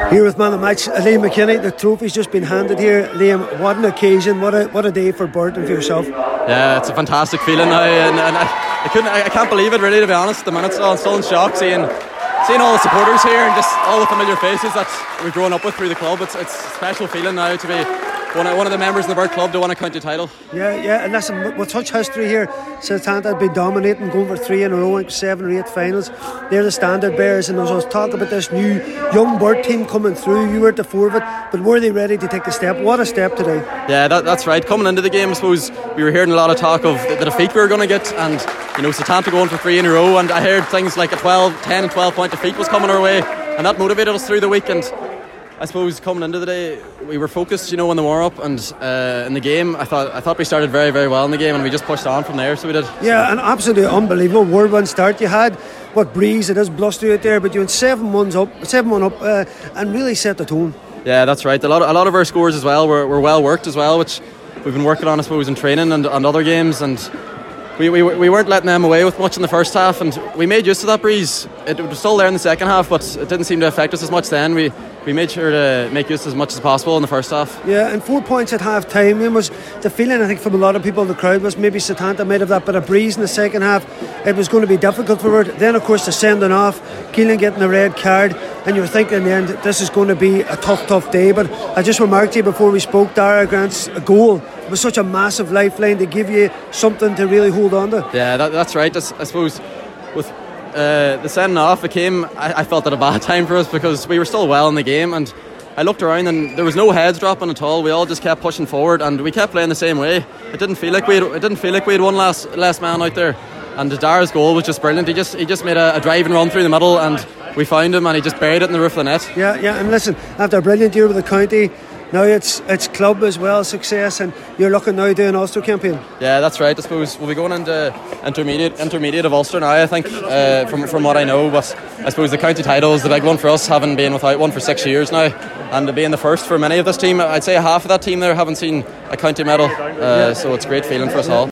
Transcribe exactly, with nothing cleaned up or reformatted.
Here with man of the match, Liam McKinney. The trophy's just been handed here. Liam, what an occasion! What a what a day for Burt and for yourself. Yeah, it's a fantastic feeling now, and, and I, I couldn't, I, I can't believe it really, to be honest. The minutes, I'm still in shock seeing seeing all the supporters here and just all the familiar faces that we've grown up with through the club. It's it's a special feeling now to be one of, one of the members in the Burt club to win a county title. Yeah, yeah, and listen, with such history here, Setanta had been dominating, going for three in a row, like seven or eight finals. They're the standard bearers, and there was talk about this new young Burt team coming through. You were at the fore of it, but were they ready to take the step? What a step today. Yeah, that, that's right. Coming into the game, I suppose we were hearing a lot of talk of the, the defeat we were going to get, and you know, Setanta going for three in a row, and I heard things like a twelve, ten and twelve point defeat was coming our way, and that motivated us through the week. And I suppose coming into the day, we were focused, you know, on the warm-up and uh, in the game. I thought I thought we started very, very well in the game, and we just pushed on from there. So we did. Yeah, an absolutely unbelievable whirlwind start. You had what breeze, it is blustery out there, but you went seven ones up, seven one up, uh, and really set the tone. Yeah, that's right. A lot, of, a lot of our scores as well were, were well worked as well, which we've been working on, I suppose, in training and, and other games, and we, we we weren't letting them away with much in the first half, and we made use of that breeze. It was still there in the second half, but it didn't seem to affect us as much then. We we made sure to make use as much as possible in the first half. Yeah, and four points at half time. It was the feeling, I think, from a lot of people in the crowd was maybe Setanta might have that bit of breeze in the second half. It was going to be difficult for her. Then, of course, the sending off, Keelan getting the red card, and you were thinking in the end this is going to be a tough, tough day. But I just remarked to you before we spoke, Dara Grant's goal was such a massive lifeline to give you something to really hold on to. Yeah, that, that's right. I, I suppose with uh, the sending off, it came, I, I felt at a bad time for us because we were still well in the game, and I looked around and there was no heads dropping at all. We all just kept pushing forward, and we kept playing the same way. It didn't feel like we had, it didn't feel like we had one last last man out there. And Dara's goal was just brilliant. He just he just made a, a drive and run through the middle, and we found him, and he just buried it in the roof of the net. Yeah, yeah. And listen, after a brilliant year with the county, now it's it's club as well, success, and you're looking now to do an Ulster campaign. Yeah, that's right. I suppose we'll be going into intermediate intermediate of Ulster now, I think, uh, from from what I know. But I suppose the county title is the big one for us, having been without one for six years now, and being the first for many of this team. I'd say half of that team there haven't seen a county medal, uh, so it's a great feeling for us all.